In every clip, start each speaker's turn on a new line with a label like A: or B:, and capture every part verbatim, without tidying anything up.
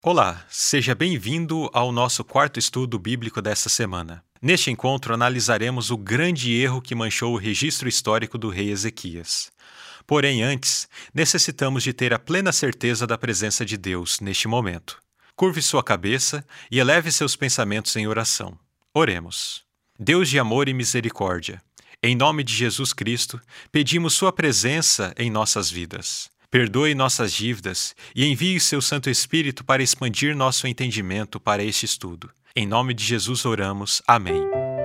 A: Olá, seja bem-vindo ao nosso quarto estudo bíblico desta semana. Neste encontro, analisaremos o grande erro que manchou o registro histórico do rei Ezequias. Porém, antes, necessitamos de ter a plena certeza da presença de Deus neste momento. Curve sua cabeça e eleve seus pensamentos em oração. Oremos. Deus de amor e misericórdia, em nome de Jesus Cristo, pedimos sua presença em nossas vidas. Perdoe nossas dívidas e envie seu Santo Espírito para expandir nosso entendimento para este estudo. Em nome de Jesus oramos. Amém.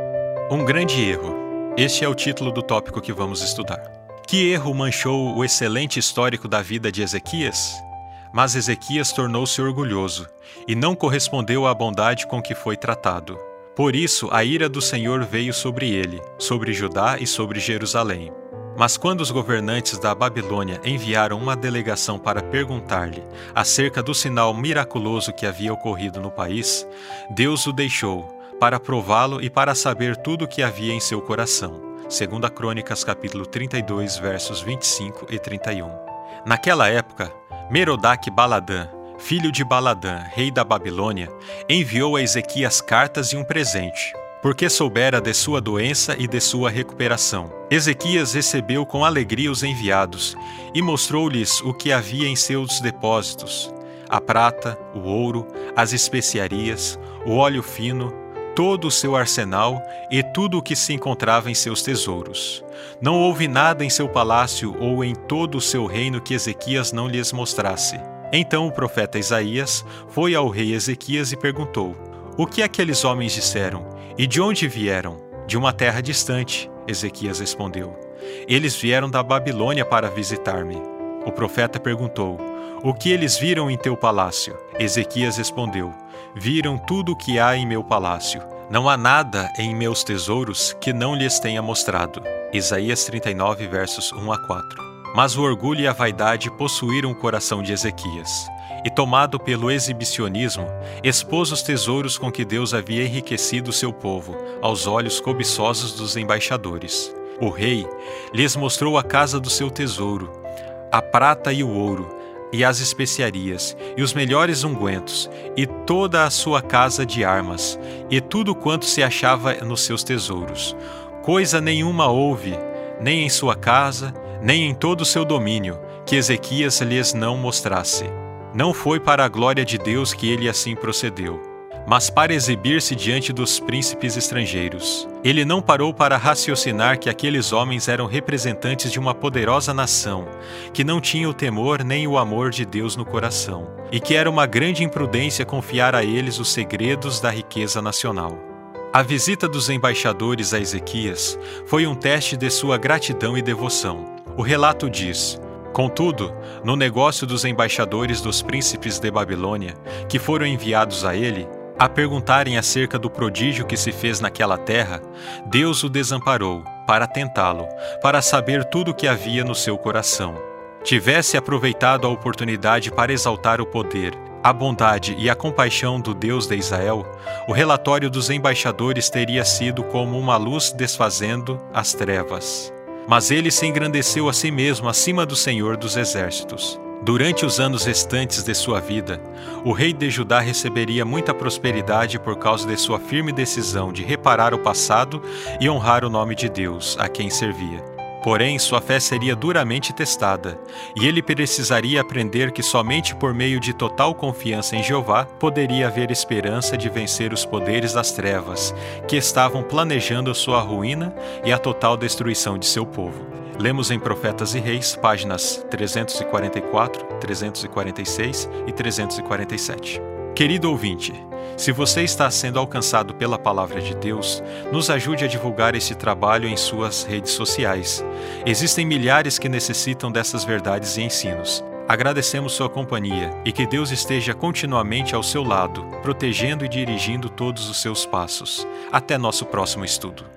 A: Um grande erro. Este é o título do tópico que vamos estudar. Que erro manchou o excelente histórico da vida de Ezequias? Mas Ezequias tornou-se orgulhoso e não correspondeu à bondade com que foi tratado. Por isso, a ira do Senhor veio sobre ele, sobre Judá e sobre Jerusalém. Mas quando os governantes da Babilônia enviaram uma delegação para perguntar-lhe acerca do sinal miraculoso que havia ocorrido no país, Deus o deixou para prová-lo e para saber tudo o que havia em seu coração. Segunda Crônicas, capítulo trinta e dois, versos vinte e cinco e trinta e um. Naquela época, Merodach-Baladã, filho de Baladã, rei da Babilônia, enviou a Ezequias cartas e um presente, porque soubera de sua doença e de sua recuperação. Ezequias recebeu com alegria os enviados e mostrou-lhes o que havia em seus depósitos: a prata, o ouro, as especiarias, o óleo fino, todo o seu arsenal e tudo o que se encontrava em seus tesouros. Não houve nada em seu palácio ou em todo o seu reino que Ezequias não lhes mostrasse. Então o profeta Isaías foi ao rei Ezequias e perguntou: o que aqueles homens disseram? E de onde vieram? De uma terra distante, Ezequias respondeu. Eles vieram da Babilônia para visitar-me. O profeta perguntou: o que eles viram em teu palácio? Ezequias respondeu: viram tudo o que há em meu palácio. Não há nada em meus tesouros que não lhes tenha mostrado. Isaías trinta e nove, versos um a quatro. Mas o orgulho e a vaidade possuíram o coração de Ezequias, e tomado pelo exibicionismo, expôs os tesouros com que Deus havia enriquecido seu povo, aos olhos cobiçosos dos embaixadores. O rei lhes mostrou a casa do seu tesouro, a prata e o ouro, e as especiarias, e os melhores ungüentos, e toda a sua casa de armas, e tudo quanto se achava nos seus tesouros. Coisa nenhuma houve, nem em sua casa, nem em todo o seu domínio, que Ezequias lhes não mostrasse. Não foi para a glória de Deus que ele assim procedeu, mas para exibir-se diante dos príncipes estrangeiros. Ele não parou para raciocinar que aqueles homens eram representantes de uma poderosa nação, que não tinha o temor nem o amor de Deus no coração, e que era uma grande imprudência confiar a eles os segredos da riqueza nacional. A visita dos embaixadores a Ezequias foi um teste de sua gratidão e devoção. O relato diz: contudo, no negócio dos embaixadores dos príncipes de Babilônia, que foram enviados a ele, a perguntarem acerca do prodígio que se fez naquela terra, Deus o desamparou, para tentá-lo, para saber tudo o que havia no seu coração. Tivesse aproveitado a oportunidade para exaltar o poder, a bondade e a compaixão do Deus de Israel, o relatório dos embaixadores teria sido como uma luz desfazendo as trevas. Mas ele se engrandeceu a si mesmo acima do Senhor dos Exércitos. Durante os anos restantes de sua vida, o rei de Judá receberia muita prosperidade por causa de sua firme decisão de reparar o passado e honrar o nome de Deus, a quem servia. Porém, sua fé seria duramente testada, e ele precisaria aprender que somente por meio de total confiança em Jeová poderia haver esperança de vencer os poderes das trevas, que estavam planejando sua ruína e a total destruição de seu povo. Lemos em Profetas e Reis, páginas trezentos e quarenta e quatro, trezentos e quarenta e seis e trezentos e quarenta e sete. Querido ouvinte, se você está sendo alcançado pela palavra de Deus, nos ajude a divulgar este trabalho em suas redes sociais. Existem milhares que necessitam dessas verdades e ensinos. Agradecemos sua companhia e que Deus esteja continuamente ao seu lado, protegendo e dirigindo todos os seus passos. Até nosso próximo estudo.